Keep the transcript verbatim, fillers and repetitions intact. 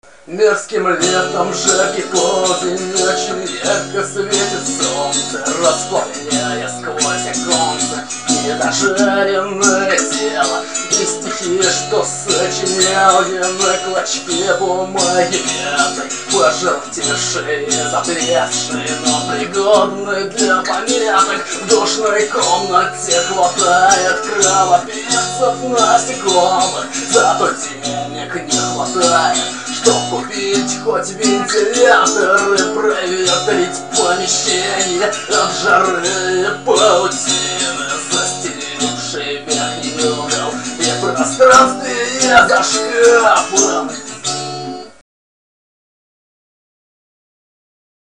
Мерзким летом жаркий полдень, очень ярко светит солнце, расплавляя сквозь оконце недожаренное тело. И стихи, что сочинял я на клочке бумаги мятой, пожелтевшие, затрясшие, но пригодные для пометок. В душной комнате хватает кровопийцев насекомых, зато денег не хватает, чтоб купить хоть вентилятор и проветрить помещение от жары и паутины, застелившей верхний угол. И в пространстве я за шкафом